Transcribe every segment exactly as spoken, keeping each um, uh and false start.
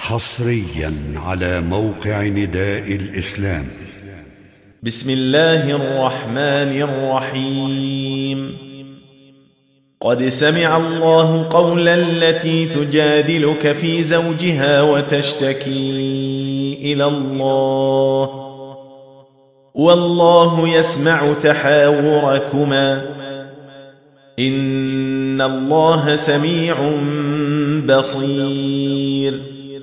حصريا على موقع نداء الإسلام. بسم الله الرحمن الرحيم. قد سمع الله قول التي تجادلك في زوجها وتشتكي إلى الله والله يسمع تحاوركما إن الله سميع بصير.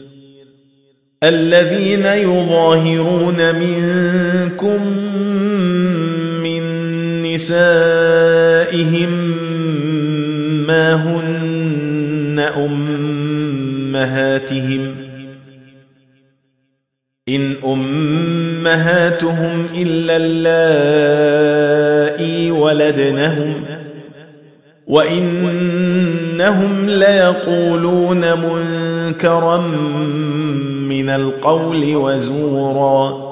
الذين يظاهرون منكم من نسائهم ما هن أمهاتهم إن أمهاتهم إلا اللائي ولدنهم وإنهم ليقولون منكرا من القول وزورا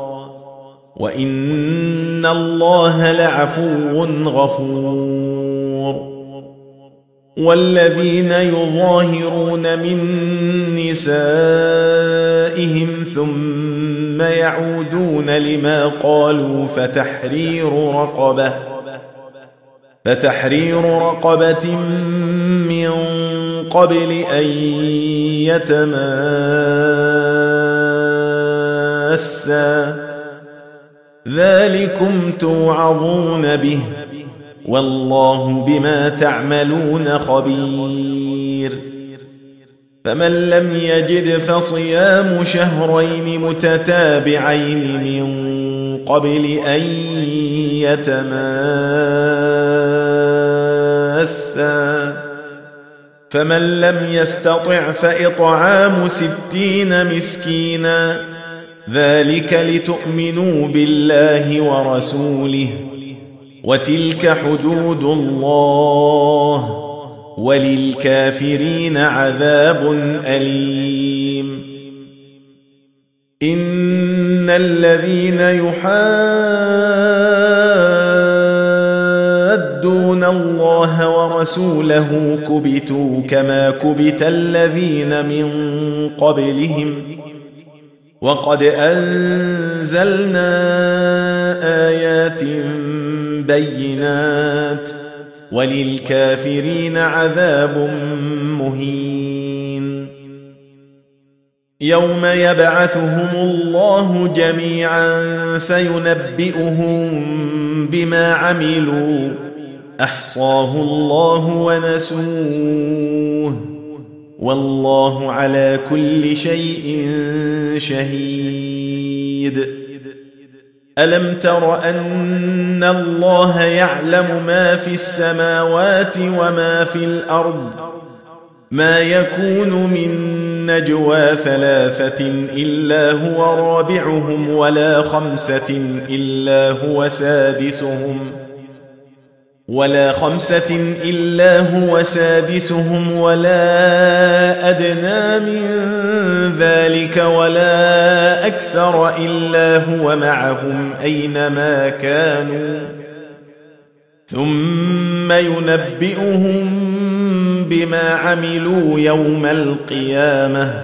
وإن الله لعفو غفور. والذين يظاهرون من نسائهم ثم يعودون لما قالوا فتحرير رقبة فتحرير رقبة من قبل أن يتماسا ذلكم توعظون به والله بما تعملون خبير. فمن لم يجد فصيام شهرين متتابعين من قبل أن يتماسا فمن لم يستطع فإطعام ستين مسكينا ذلك لتؤمنوا بالله ورسوله وتلك حدود الله وللكافرين عذاب أليم. إن الذين يحادون الله ورسوله كبتوا كما كبت الذين من قبلهم وقد أنزلنا آيات بينات وللكافرين عذاب مهين. يوم يبعثهم الله جميعا فينبئهم بما عملوا أحصاه الله ونسوه والله على كل شيء شهيد. ألم تر أن الله يعلم ما في السماوات وما في الأرض ما يكون من نجوى ثلاثة إلا هو رابعهم ولا خمسة إلا هو سادسهم ولا خمسة إلا هو سادسهم ولا أدنى من ذلك ولا أكثر إلا هو معهم أينما كانوا ثم ينبئهم بما عملوا يوم القيامة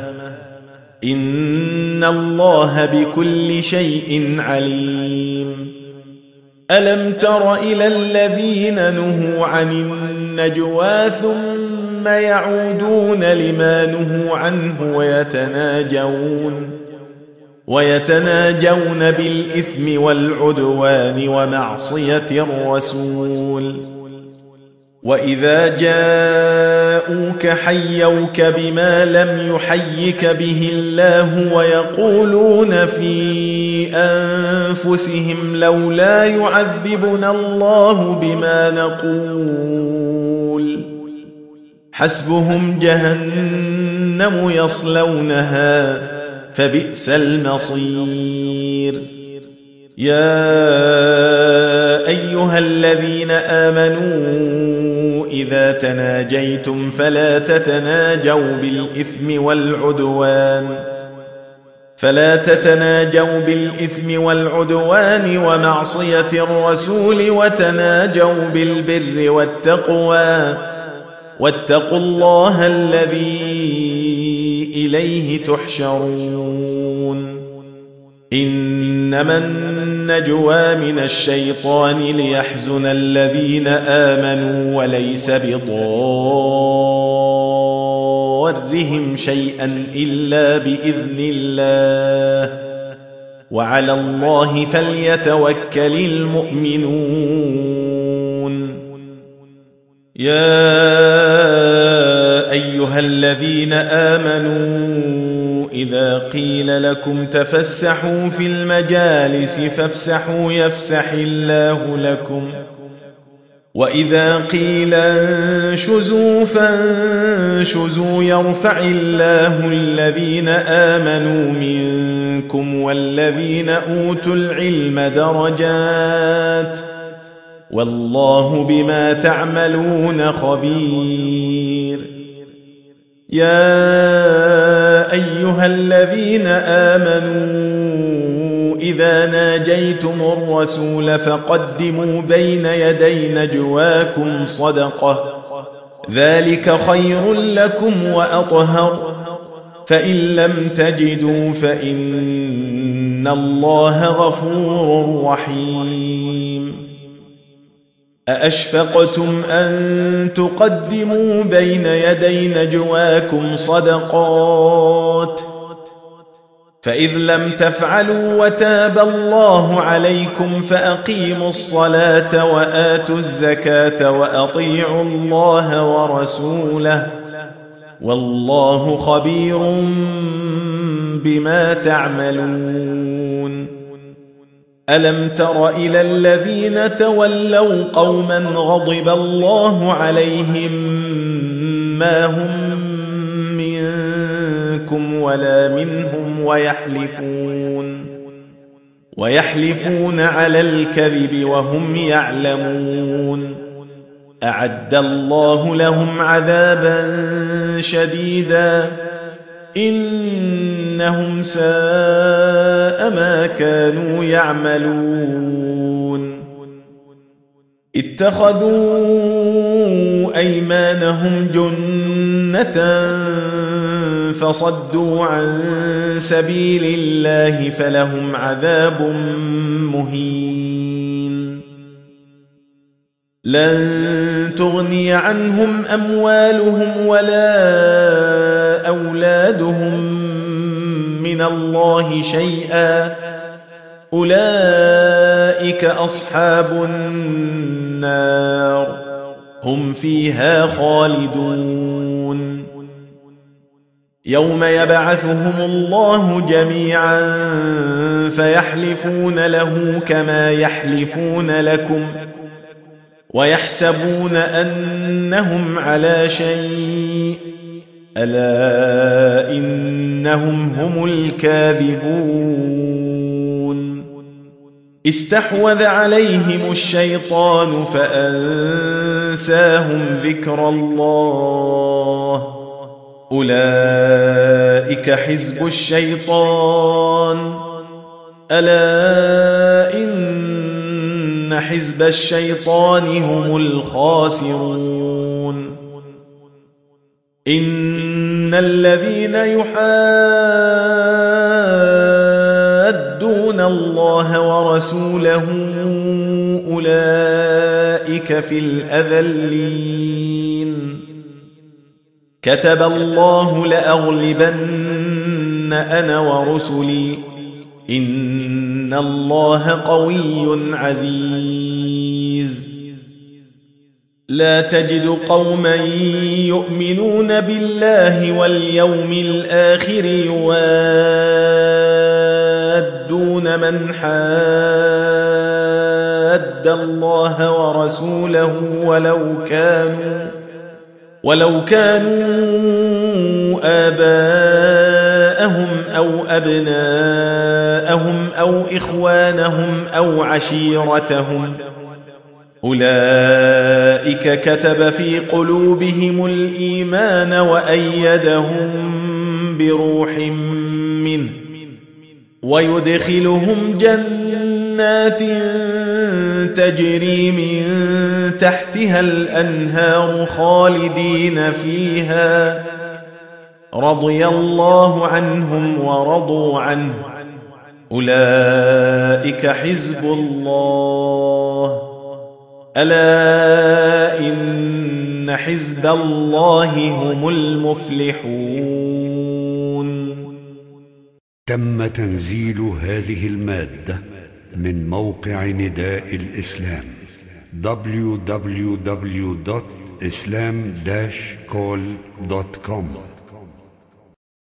إن الله بكل شيء عليم. ألم تر إلى الذين نهوا عن النجوى ثم يعودون لما نهوا عنه ويتناجون ويتناجون بالإثم والعدوان ومعصية الرسول وإذا جاءوك حيوك بما لم يحيك به الله ويقولون في أنفسهم لولا يعذبنا الله بما نقول حسبهم جهنم يصلونها فبئس المصير. يا أيها الذين آمنوا إذا تناجيتم فلا تتناجوا بالإثم والعدوان فلا تتناجوا بالإثم والعدوان ومعصية الرسول وتناجوا بالبر والتقوى واتقوا الله الذي إليه تحشرون إنما النجوى من الشيطان ليحزن الذين آمنوا وليس بضارهم شيئا إلا بإذن الله وعلى الله فليتوكل المؤمنون يا أيها الذين آمنوا إذا قيل لكم تفسحوا في المجالس فافسحوا يفسح الله لكم وإذا قيل انشزوا فانشزوا يرفع الله الذين آمنوا منكم والذين أوتوا العلم درجات والله بما تعملون خبير يا أيها الذين آمنوا إذا ناجيتم الرسول فقدموا بين يدي نجواكم صدقة ذلك خير لكم وأطهر فإن لم تجدوا فإن الله غفور رحيم أأشفقتم أن تقدموا بين يدي نجواكم صدقات فإذ لم تفعلوا وتاب الله عليكم فأقيموا الصلاة وآتوا الزكاة وأطيعوا الله ورسوله والله خبير بما تعملون ألم تر إلى الذين تولوا قوما غضب الله عليهم ما هم منكم ولا منهم ويحلفون ويحلفون على الكذب وهم يعلمون أعد الله لهم عذابا شديدا إنهم ساء ما كانوا يعملون اتخذوا أيمانهم جنة فصدوا عن سبيل الله فلهم عذاب مهين لن تغني عنهم أموالهم ولا أولادهم من الله شيئا أولئك أصحاب النار هم فيها خالدون يوم يبعثهم الله جميعا فيحلفون له كما يحلفون لكم ويحسبون أنهم على شيء ألا إنهم هم الكاذبون استحوذ عليهم الشيطان فأنساهم ذكر الله أولئك حزب الشيطان ألا إن حزب الشيطان هم الخاسرون إن الذين يحادون الله ورسوله أولئك في الأذلين كتب الله لأغلبن أنا ورسلي إن الله قوي عزيز لا تجد قوما يؤمنون بالله واليوم الآخر يوادون من حاد الله ورسوله ولو كانوا ولو كانوا آباءهم أو أبناءهم أو إخوانهم أو عشيرتهم أولئك كتب في قلوبهم الإيمان وأيدهم بروح منه ويدخلهم جنات تجري من تحتها الأنهار خالدين فيها رضي الله عنهم ورضوا عنه أولئك حزب الله ألا إن حزب الله هم المفلحون. تم تنزيل هذه المادة من موقع نداء الإسلام دبليو دبليو دبليو دوت islam dash call دوت كوم.